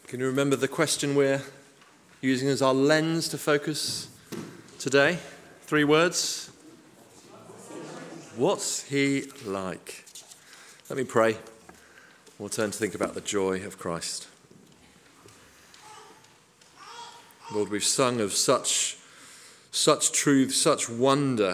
Can you remember the question we're using as our lens to focus today? 3 words. What's he like? Let me pray. We'll turn to think about the joy of Christ. Lord, we've sung of such truth, such wonder,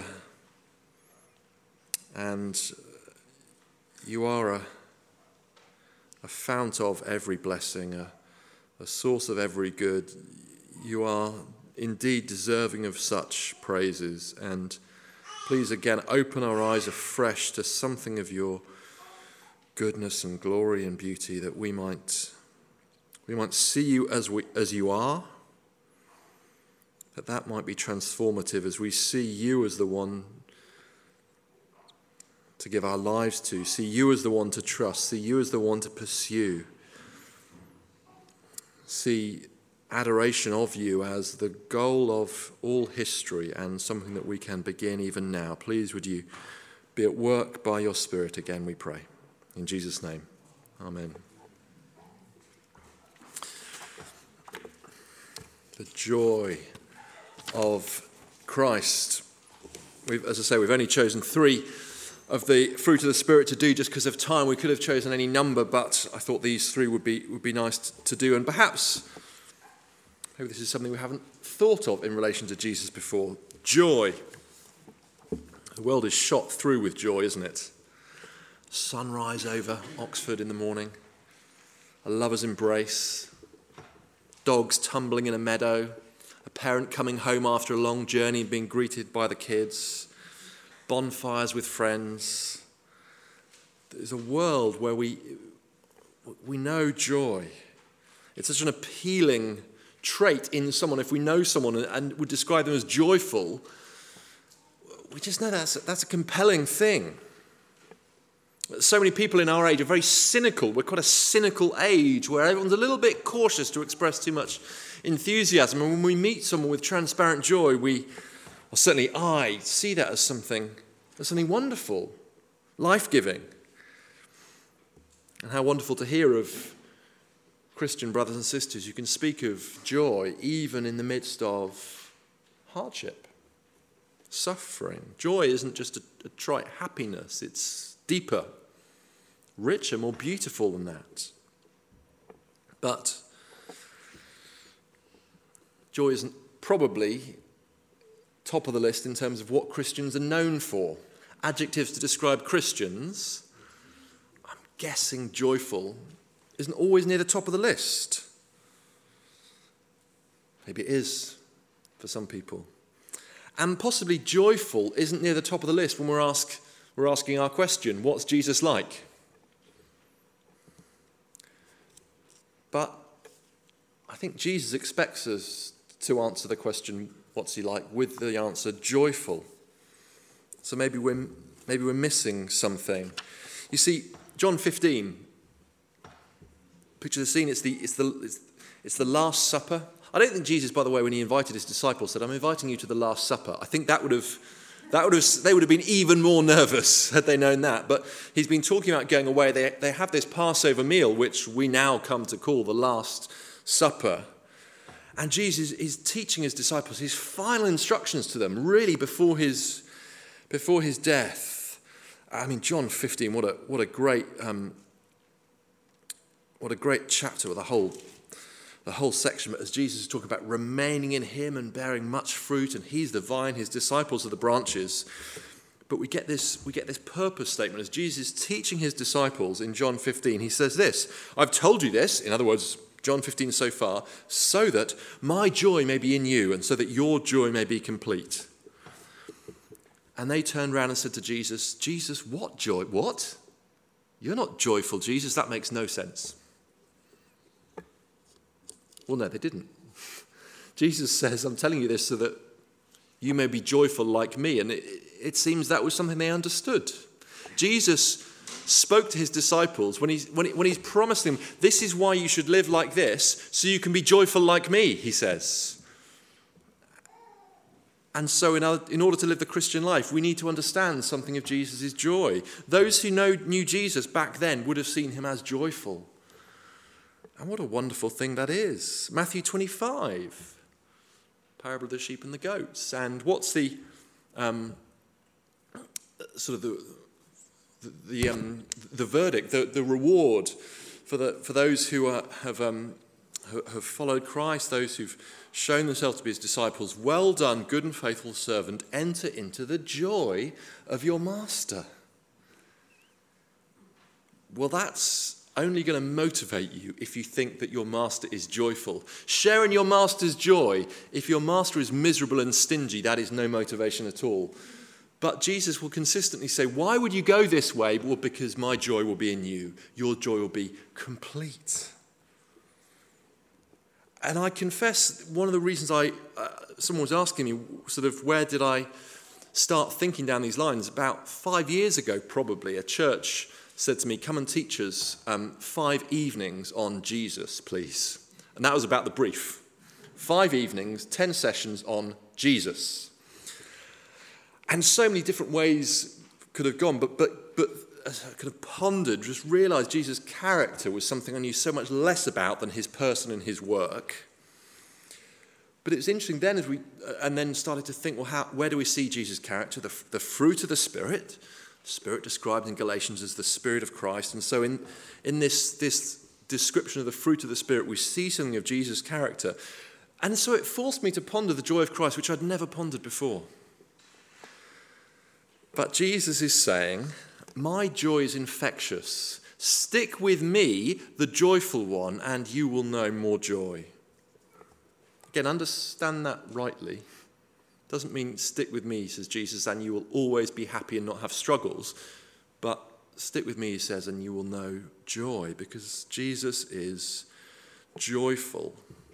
and you are a fount of every blessing, a source of every good. You are indeed deserving of such praises, and please again open our eyes afresh to something of your goodness and glory and beauty, that we might see you as you are, that might be transformative as we see you as the one to give our lives to, see you as the one to trust, see you as the one to pursue, see adoration of you as the goal of all history and something that we can begin even now. Please would you be at work by your Spirit again, we pray. In Jesus' name, amen. The joy of Christ. As I say, we've only chosen 3 of the fruit of the Spirit to do just because of time. We could have chosen any number, but I thought these 3 would be nice to do. And perhaps maybe this is something we haven't thought of in relation to Jesus before. Joy. The world is shot through with joy, isn't it? Sunrise over Oxford in the morning, a lover's embrace, dogs tumbling in a meadow, a parent coming home after a long journey and being greeted by the kids, bonfires with friends. There's a world where we know joy. It's such an appealing trait in someone. If we know someone and would describe them as joyful, we just know that's a compelling thing. So many people in our age are very cynical. We're quite a cynical age where everyone's a little bit cautious to express too much enthusiasm. And when we meet someone with transparent joy, certainly I see that as something wonderful, life-giving. And how wonderful to hear of Christian brothers and sisters who can speak of joy even in the midst of hardship, suffering. Joy isn't just a trite happiness, it's deeper, richer, more beautiful than that. But joy isn't probably top of the list in terms of what Christians are known for. Adjectives to describe Christians, I'm guessing joyful isn't always near the top of the list. Maybe it is for some people. And possibly joyful isn't near the top of the list when we're asking our question, what's Jesus like? But I think Jesus expects us to answer the question, what's he like, with the answer joyful. So maybe we're missing something. You see, John 15, picture the scene, it's the Last Supper. I don't think Jesus, by the way, when he invited his disciples, said, I'm inviting you to the Last Supper. I think they would have been even more nervous had they known that. But he's been talking about going away. They have this Passover meal, which we now come to call the Last Supper. And Jesus is teaching his disciples his final instructions to them, really before his death. I mean, John 15, what a great chapter with the whole section. But as Jesus is talking about remaining in him and bearing much fruit, and he's the vine, his disciples are the branches. But we get this purpose statement as Jesus is teaching his disciples in John 15. He says this, I've told you this, in other words, John 15 so far, so that my joy may be in you and so that your joy may be complete. And they turned around and said to Jesus, Jesus, what joy? What? You're not joyful, Jesus. That makes no sense. Well, no, they didn't. Jesus says, I'm telling you this so that you may be joyful like me. And it seems that was something they understood. Jesus spoke to his disciples when he's promised them, this is why you should live like this, so you can be joyful like me, he says. And so in order to live the Christian life, we need to understand something of Jesus' joy. Those who knew Jesus back then would have seen him as joyful. And what a wonderful thing that is. Matthew 25, parable of the sheep and the goats. And what's the sort of the verdict, the reward for those who have followed Christ, those who've shown themselves to be his disciples? Well done, good and faithful servant. Enter into the joy of your master. Well, that's only going to motivate you if you think that your master is joyful. Share in your master's joy. If your master is miserable and stingy, that is no motivation at all. But Jesus will consistently say, why would you go this way? Well, because my joy will be in you. Your joy will be complete. And I confess, one of the reasons someone was asking me, sort of, where did I start thinking down these lines? About 5 years ago, probably, a church said to me, come and teach us 5 evenings on Jesus, please. And that was about the brief. 5 evenings, 10 sessions on Jesus. And so many different ways could have gone, but as I could have pondered, just realised Jesus' character was something I knew so much less about than his person and his work. But it was interesting then, and then started to think, well, where do we see Jesus' character? The fruit of the Spirit. Spirit described in Galatians as the Spirit of Christ. And so in this description of the fruit of the Spirit, we see something of Jesus' character. And so it forced me to ponder the joy of Christ, which I'd never pondered before. But Jesus is saying, my joy is infectious. Stick with me, the joyful one, and you will know more joy. Again, understand that rightly. Doesn't mean stick with me, says Jesus, and you will always be happy and not have struggles. But stick with me, he says, and you will know joy, because Jesus is joyful.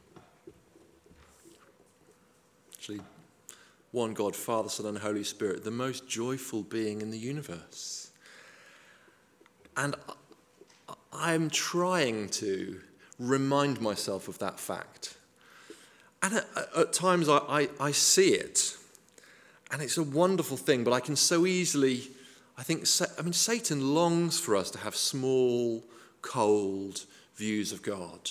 Actually, one God, Father, Son, and Holy Spirit, the most joyful being in the universe. And I'm trying to remind myself of that fact. And at times I see it, and it's a wonderful thing, but I can so easily, Satan longs for us to have small, cold views of God.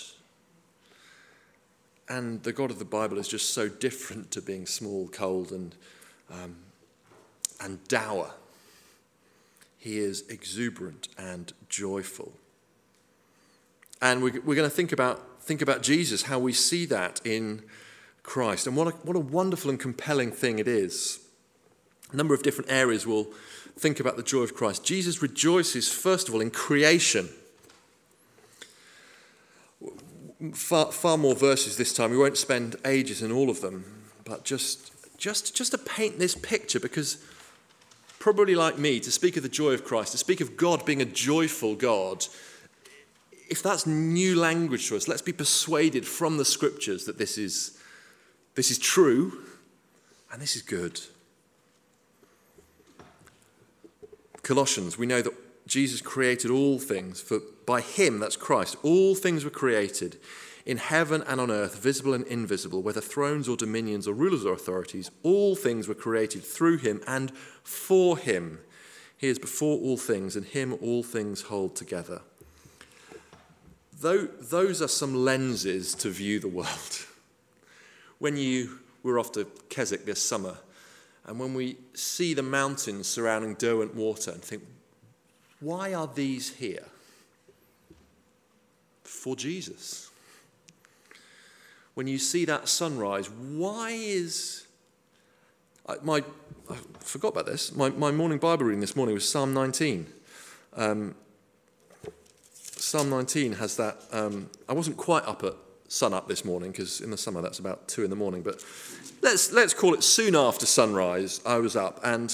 And the God of the Bible is just so different to being small, cold, and dour. He is exuberant and joyful. And we're going to think about Jesus, how we see that in Christ, and what a wonderful and compelling thing it is. A number of different areas we'll think about the joy of Christ. Jesus rejoices, first of all, in creation. Far more verses this time. We won't spend ages in all of them, but just to paint this picture, because probably like me, to speak of the joy of Christ, to speak of God being a joyful God, if that's new language to us, let's be persuaded from the scriptures that this is true and this is good. Colossians, we know that Jesus created all things, for by him, that's Christ, all things were created in heaven and on earth, visible and invisible, whether thrones or dominions or rulers or authorities, all things were created through him and for him. He is before all things, and him all things hold together. Those are some lenses to view the world. When we're off to Keswick this summer, and when we see the mountains surrounding Derwent Water and think, why are these here? For Jesus. When you see that sunrise, why is... I forgot about this. My morning Bible reading this morning was Psalm 19. Psalm 19 has that... I wasn't quite up at sun up this morning, because in the summer that's about 2 a.m, but let's call it soon after sunrise. I was up, and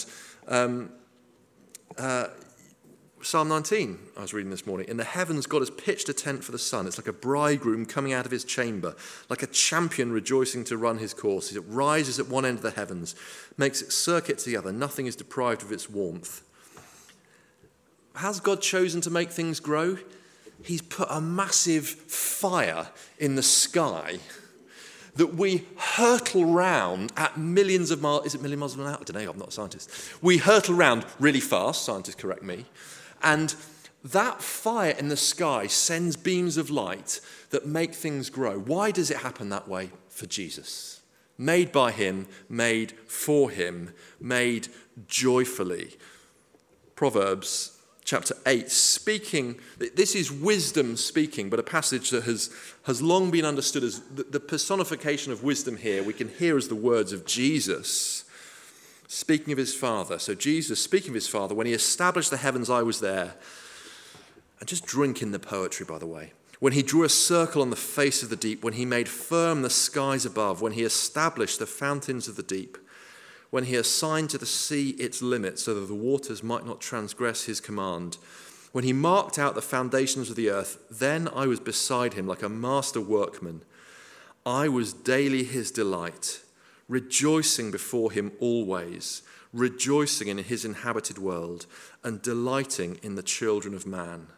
Psalm 19 I was reading this morning. In the heavens God has pitched a tent for the sun. It's like a bridegroom coming out of his chamber, like a champion rejoicing to run his course. It rises at one end of the heavens, makes its circuit to the other. Nothing is deprived of its warmth. Has God chosen to make things grow? He's put a massive fire in the sky that we hurtle round at millions of miles. Is it million miles an hour? I don't know, I'm not a scientist. We hurtle round really fast, scientists correct me, and That fire in the sky sends beams of light that make things grow. Why does it happen that way for Jesus? Made by him, made for him, made joyfully. Proverbs chapter 8, speaking, this is wisdom speaking, but a passage that has long been understood as the personification of wisdom here. We can hear as the words of Jesus speaking of his Father. So Jesus speaking of his Father, when he established the heavens, I was there. And just drink in the poetry, by the way. When he drew a circle on the face of the deep, when he made firm the skies above, when he established the fountains of the deep, when he assigned to the sea its limits so that the waters might not transgress his command, when he marked out the foundations of the earth, then I was beside him like a master workman. I was daily his delight, rejoicing before him always, rejoicing in his inhabited world, and delighting in the children of man.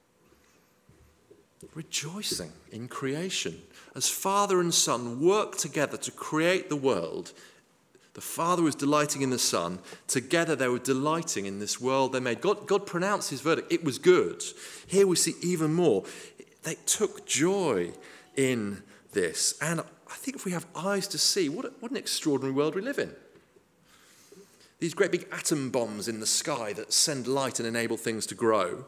Rejoicing in creation. As Father and Son work together to create the world, the Father was delighting in the Son. Together they were delighting in this world they made. God pronounced his verdict. It was good. Here we see even more. They took joy in this. And I think if we have eyes to see, what an extraordinary world we live in. These great big atom bombs in the sky that send light and enable things to grow.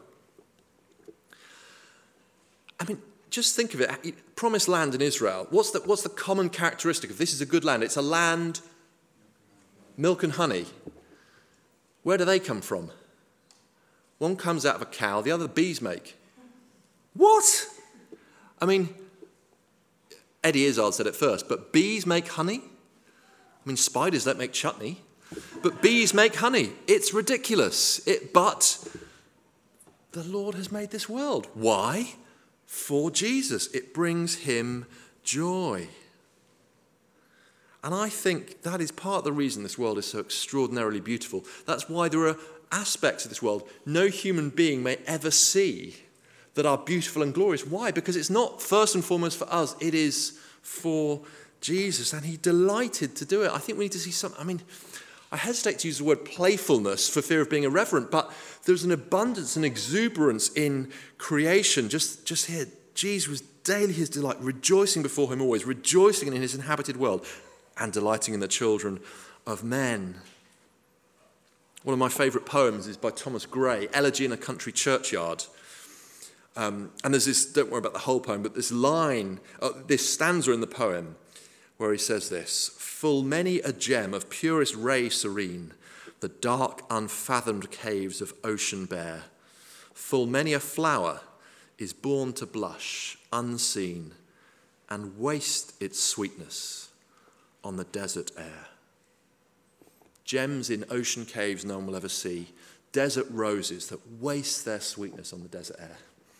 I mean, just think of it. Promised land in Israel. What's the common characteristic of this is a good land? It's a land, milk and honey. Where do they come from? One comes out of a cow, the other the bees make. What? I mean, Eddie Izzard said it first, but bees make honey? I mean, spiders don't make chutney, but bees make honey. It's ridiculous. But the Lord has made this world. Why? For Jesus. It brings him joy. And I think that is part of the reason this world is so extraordinarily beautiful. That's why there are aspects of this world no human being may ever see that are beautiful and glorious. Why? Because it's not first and foremost for us. It is for Jesus. And he delighted to do it. I think we need to see something. I mean, I hesitate to use the word playfulness for fear of being irreverent, but there's an abundance and exuberance in creation. Just here, Jesus was daily his delight, rejoicing before him always, rejoicing in his inhabited world, and delighting in the children of men. One of my favourite poems is by Thomas Gray, Elegy in a Country Churchyard. And there's this, don't worry about the whole poem, but this line, this stanza in the poem, where he says this: full many a gem of purest ray serene, the dark unfathomed caves of ocean bear. Full many a flower is born to blush unseen and waste its sweetness on the desert air. Gems in ocean caves no one will ever see, desert roses that waste their sweetness on the desert air.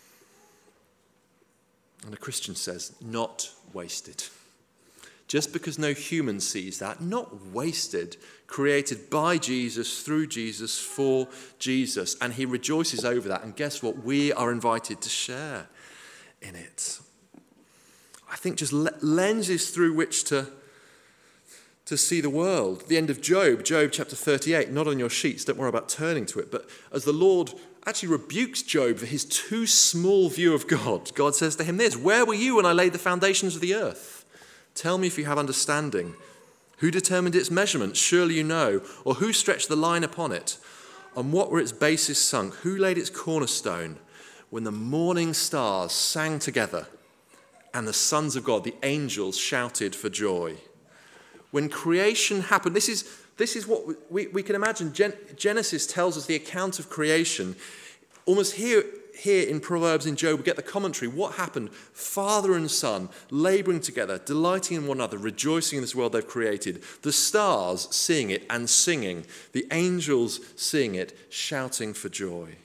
And a Christian says, not wasted. Just because no human sees that, not wasted, created by Jesus, through Jesus, for Jesus. And he rejoices over that. And guess what? We are invited to share in it. I think just lenses through which to see the world. The end of Job chapter 38, not on your sheets, don't worry about turning to it. But as the Lord actually rebukes Job for his too small view of God, God says to him this: where were you when I laid the foundations of the earth? Tell me if you have understanding. Who determined its measurements? Surely you know. Or who stretched the line upon it? On what were its bases sunk? Who laid its cornerstone? When the morning stars sang together and the sons of God, the angels, shouted for joy. When creation happened, this is what we can imagine. Genesis tells us the account of creation. Almost here in Proverbs, in Job, we get the commentary. What happened? Father and son labouring together, delighting in one another, rejoicing in this world they've created. The stars seeing it and singing. The angels seeing it, shouting for joy.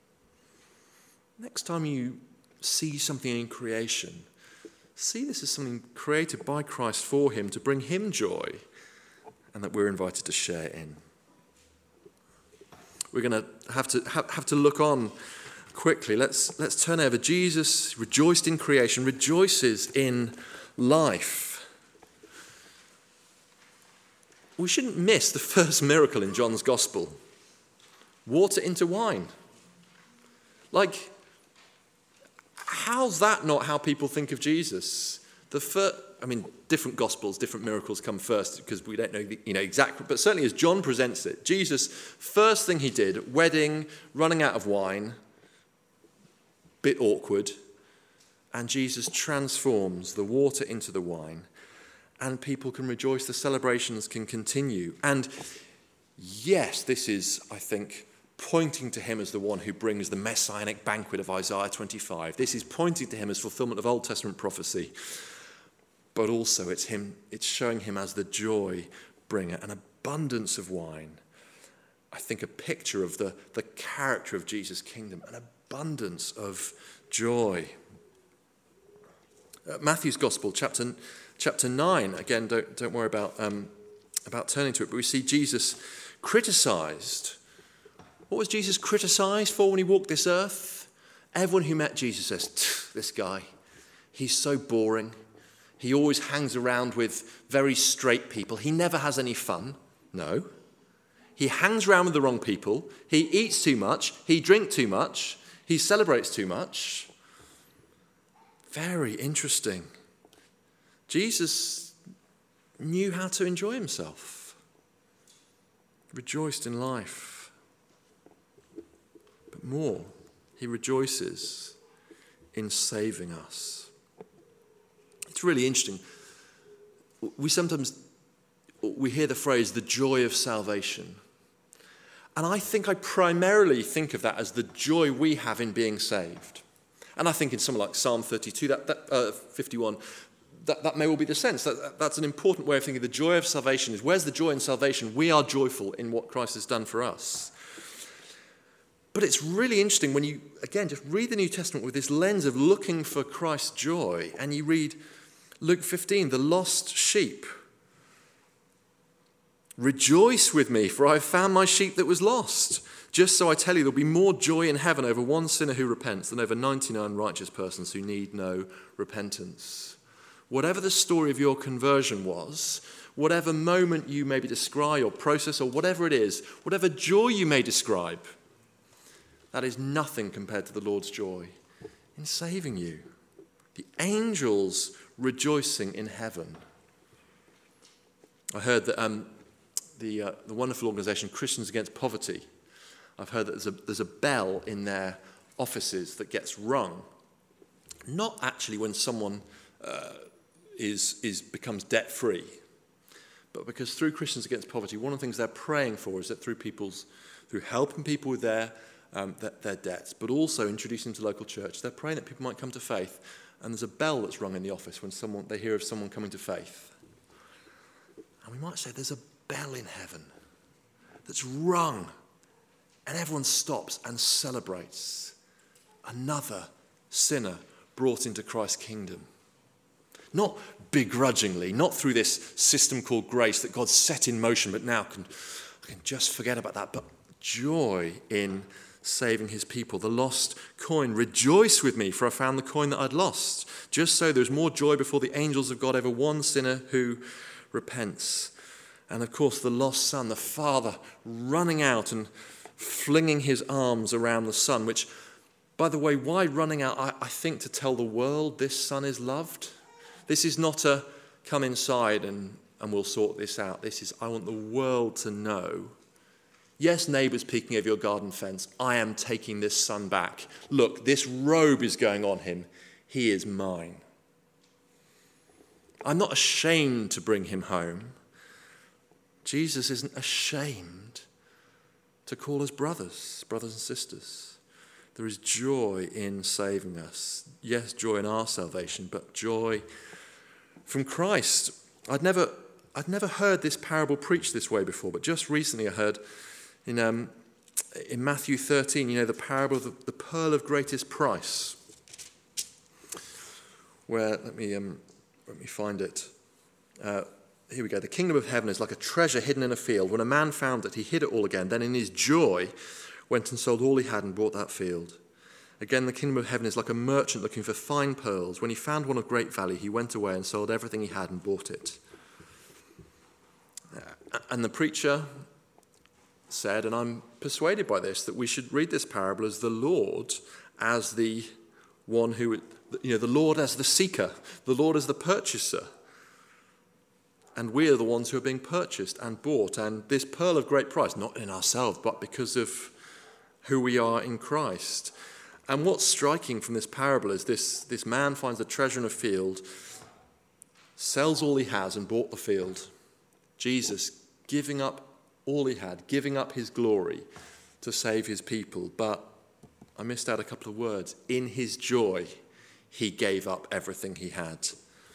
Next time you see something in creation, see this as something created by Christ for him to bring him joy, and that we're invited to share in. We're going to have to look on quickly. Let's turn over. Jesus rejoiced in creation, rejoices in life. We shouldn't miss the first miracle in John's Gospel. Water into wine. Like, how's that not how people think of Jesus? Different gospels, different miracles come first because we don't know exactly, but certainly as John presents it, Jesus, first thing he did, wedding, running out of wine, bit awkward, and Jesus transforms the water into the wine, and people can rejoice, the celebrations can continue. And yes, this is, I think, pointing to him as the one who brings the messianic banquet of Isaiah 25. This is pointing to him as fulfillment of Old Testament prophecy. But also it's showing him as the joy bringer, an abundance of wine. I think a picture of the character of Jesus' kingdom, an abundance of joy. Matthew's Gospel, chapter 9, again, don't worry about turning to it, but we see Jesus criticised. What was Jesus criticised for when he walked this earth? Everyone who met Jesus says, this guy, he's so boring. He always hangs around with very straight people. He never has any fun. No. He hangs around with the wrong people. He eats too much. He drinks too much. He celebrates too much. Very interesting. Jesus knew how to enjoy himself. Rejoiced in life. But more, he rejoices in saving us. It's really interesting. We hear the phrase, the joy of salvation. And I primarily think of that as the joy we have in being saved. And I think in something like Psalm 32, 51, that may well be the sense. That's an important way of thinking. The joy of salvation is, where's the joy in salvation? We are joyful in what Christ has done for us. But it's really interesting when you, again, just read the New Testament with this lens of looking for Christ's joy, and you read Luke 15, the lost sheep. Rejoice with me, for I have found my sheep that was lost. Just so I tell you, there'll be more joy in heaven over one sinner who repents than over 99 righteous persons who need no repentance. Whatever the story of your conversion was, whatever moment you maybe describe or process or whatever it is, whatever joy you may describe, that is nothing compared to the Lord's joy in saving you. The angels rejoicing in heaven. I heard that the wonderful organisation Christians Against Poverty, I've heard that there's a bell in their offices that gets rung, not actually when someone becomes debt-free, but because through Christians Against Poverty, one of the things they're praying for is that through helping people with their debts, but also introducing them to local church, they're praying that people might come to faith. And there's a bell that's rung in the office when they hear of someone coming to faith. And we might say there's a bell in heaven that's rung, and everyone stops and celebrates another sinner brought into Christ's kingdom. Not begrudgingly, not through this system called grace that God set in motion, but now I can just forget about that, but joy in saving his people. The lost coin. Rejoice with me, for I found the coin that I'd lost. Just so there's more joy before the angels of God over one sinner who repents. And of course, the lost son, the father running out and flinging his arms around the son, which, by the way, why running out? I think to tell the world this son is loved. This is not a come inside and we'll sort this out. This is, I want the world to know. Yes, neighbours peeking over your garden fence, I am taking this son back. Look, this robe is going on him. He is mine. I'm not ashamed to bring him home. Jesus isn't ashamed to call us brothers and sisters. There is joy in saving us. Yes, joy in our salvation, but joy from Christ. I'd never heard this parable preached this way before, but just recently I heard in Matthew 13, the parable of the pearl of greatest price, where, let me find it. Here we go. The kingdom of heaven is like a treasure hidden in a field. When a man found it, he hid it all again. Then in his joy went and sold all he had and bought that field. Again, the kingdom of heaven is like a merchant looking for fine pearls. When he found one of great value, he went away and sold everything he had and bought it. And the preacher said, and I'm persuaded by this, that we should read this parable as the Lord as the one who, the Lord as the seeker, the Lord as the purchaser. And we are the ones who are being purchased and bought. And this pearl of great price, not in ourselves, but because of who we are in Christ. And what's striking from this parable is this man finds a treasure in a field, sells all he has and bought the field. Jesus giving up all he had, giving up his glory to save his people. But I missed out a couple of words. In his joy, he gave up everything he had.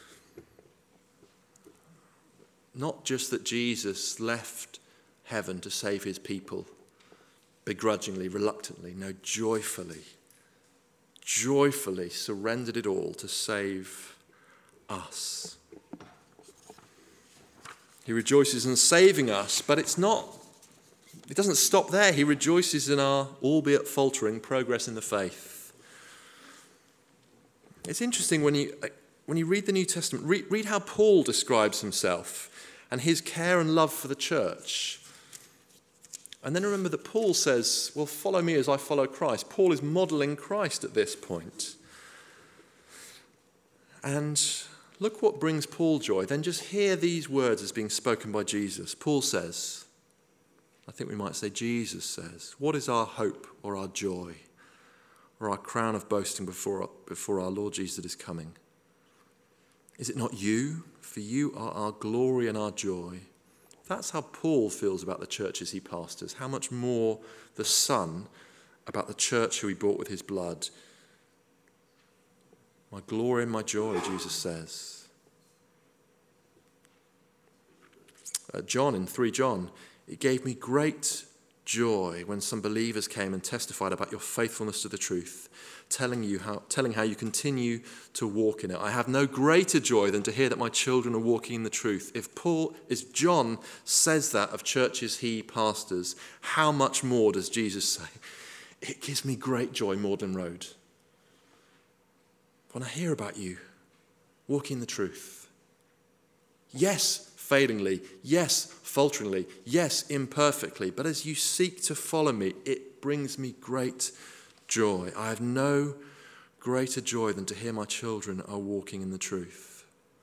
Not just that Jesus left heaven to save his people, begrudgingly, reluctantly, no, joyfully surrendered it all to save us. He rejoices in saving us, but it doesn't stop there. He rejoices in our, albeit faltering, progress in the faith. It's interesting when you read the New Testament, read how Paul describes himself and his care and love for the church. And then remember that Paul says, well, follow me as I follow Christ. Paul is modelling Christ at this point. And look what brings Paul joy. Then just hear these words as being spoken by Jesus. Paul says, I think we might say Jesus says, what is our hope or our joy or our crown of boasting before our Lord Jesus that is coming? Is it not you? For you are our glory and our joy. That's how Paul feels about the churches he pastors. How much more the Son about the church who he bought with his blood. My glory and my joy, Jesus says. John, in 3 John, it gave me great joy when some believers came and testified about your faithfulness to the truth, telling how you continue to walk in it. I have no greater joy than to hear that my children are walking in the truth. If John says that of churches he pastors, how much more does Jesus say? It gives me great joy, Magdalen Road, when I hear about you walking in the truth. Yes, failingly, yes, falteringly, yes, imperfectly, but as you seek to follow me, it brings me great joy. I have no greater joy than to hear my children are walking in the truth.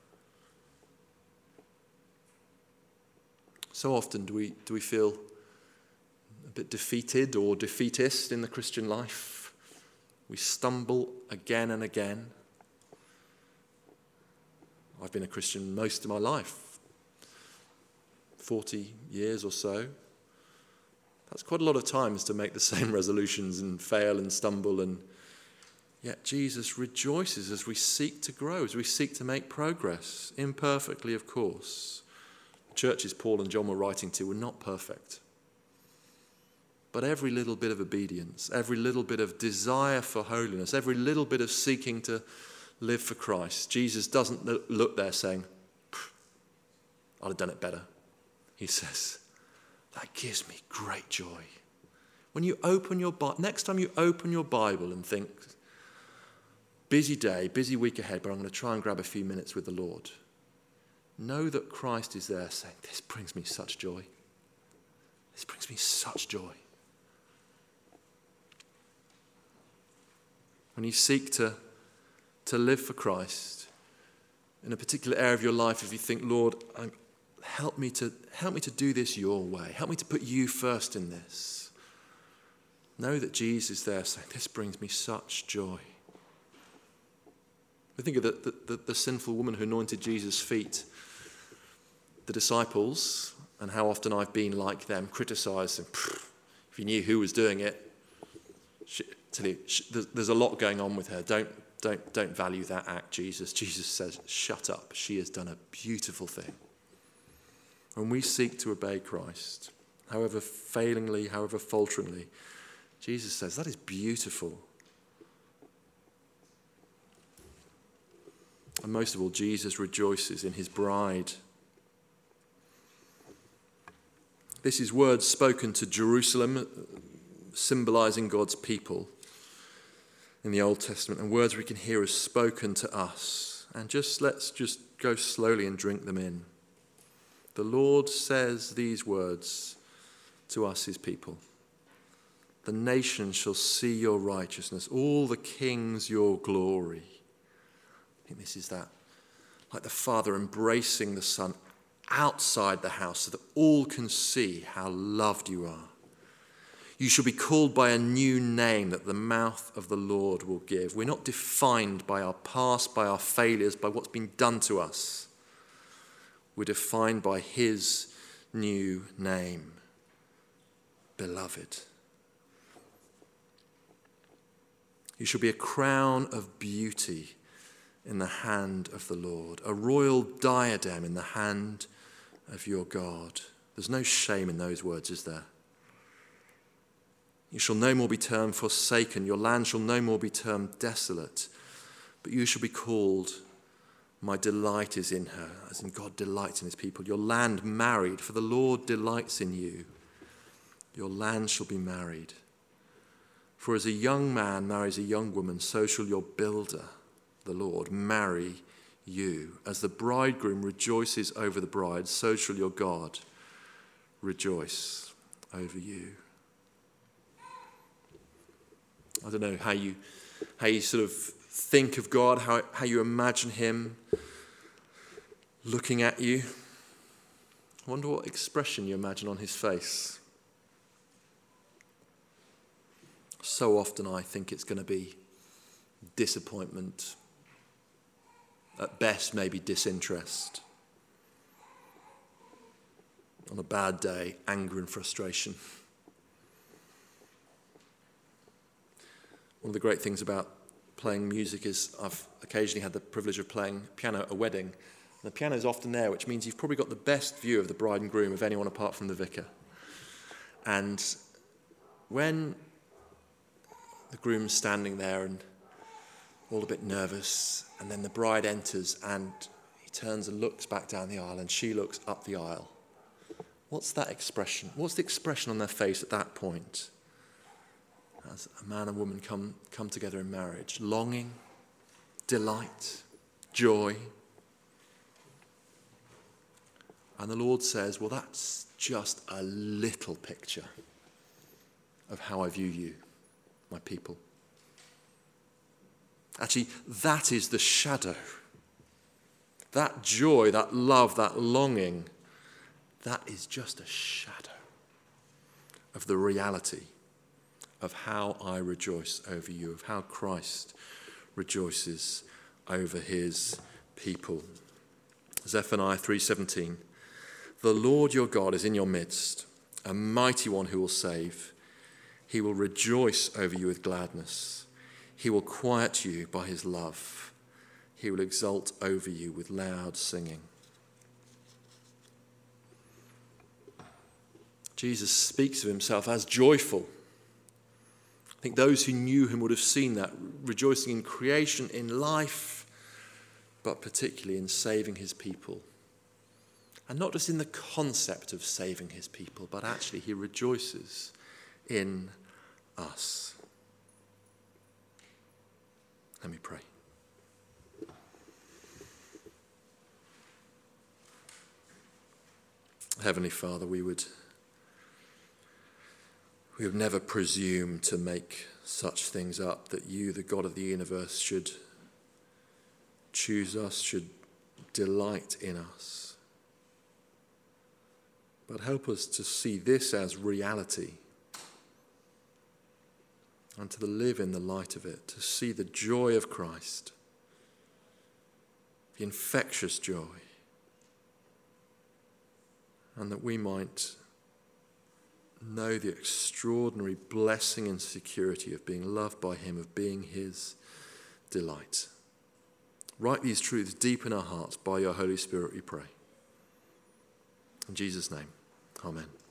So often do we feel a bit defeated or defeatist in the Christian life. We stumble again and again. I've been a Christian most of my life. 40 years or so. That's quite a lot of times to make the same resolutions and fail and stumble, and yet Jesus rejoices as we seek to grow, as we seek to make progress, imperfectly, of course. Churches Paul and John were writing to were not perfect. But every little bit of obedience, every little bit of desire for holiness, every little bit of seeking to live for Christ, Jesus doesn't look there saying, I'd have done it better. He says, that gives me great joy. When you open your Bible, next time you open your Bible and think, busy day, busy week ahead, but I'm going to try and grab a few minutes with the Lord. Know that Christ is there saying, this brings me such joy. This brings me such joy. When you seek to live for Christ, in a particular area of your life, if you think, Lord, help me to do this your way. Help me to put you first in this. Know that Jesus is there saying, this brings me such joy. We think of the sinful woman who anointed Jesus' feet, the disciples, and how often I've been like them, criticised them. If you knew who was doing it, there's a lot going on with her. Don't value that act, Jesus. Jesus says, shut up. She has done a beautiful thing. When we seek to obey Christ, however failingly, however falteringly, Jesus says, that is beautiful. And most of all, Jesus rejoices in his bride. This is words spoken to Jerusalem, symbolizing God's people in the Old Testament, and words we can hear as spoken to us. And let's go slowly and drink them in. The Lord says these words to us, his people. The nations shall see your righteousness, all the kings your glory. I think this is that, like the Father embracing the Son outside the house so that all can see how loved you are. You shall be called by a new name that the mouth of the Lord will give. We're not defined by our past, by our failures, by what's been done to us. We're defined by his new name, beloved. You shall be a crown of beauty in the hand of the Lord, a royal diadem in the hand of your God. There's no shame in those words, is there? You shall no more be termed forsaken. Your land shall no more be termed desolate. But you shall be called, my delight is in her, as in God delights in his people. Your land married, for the Lord delights in you. Your land shall be married. For as a young man marries a young woman, so shall your builder, the Lord, marry you. As the bridegroom rejoices over the bride, so shall your God rejoice over you. I don't know how you sort of think of God, how you imagine him looking at you. I wonder what expression you imagine on his face. So often I think it's going to be disappointment, at best maybe disinterest, on a bad day, anger and frustration. One of the great things about playing music is I've occasionally had the privilege of playing piano at a wedding. And the piano is often there, which means you've probably got the best view of the bride and groom of anyone apart from the vicar. And when the groom's standing there and all a bit nervous, and then the bride enters and he turns and looks back down the aisle and she looks up the aisle. What's that expression? What's the expression on their face at that point? As a man and woman come together in marriage, longing, delight, joy. And the Lord says, well, that's just a little picture of how I view you, my people. Actually, that is the shadow. That joy, that love, that longing, that is just a shadow of the reality of how I rejoice over you, of how Christ rejoices over his people. Zephaniah 3:17, the Lord your God is in your midst, a mighty one who will save. He will rejoice over you with gladness. He will quiet you by his love. He will exult over you with loud singing. Jesus speaks of himself as joyful. I think those who knew him would have seen that, rejoicing in creation, in life, but particularly in saving his people. And not just in the concept of saving his people, but actually he rejoices in us. Let me pray. Heavenly Father, we would never presume to make such things up, that you, the God of the universe, should choose us, should delight in us. But help us to see this as reality and to live in the light of it, to see the joy of Christ, the infectious joy, and that we might know the extraordinary blessing and security of being loved by him, of being his delight. Write these truths deep in our hearts by your Holy Spirit, we pray. In Jesus' name, amen.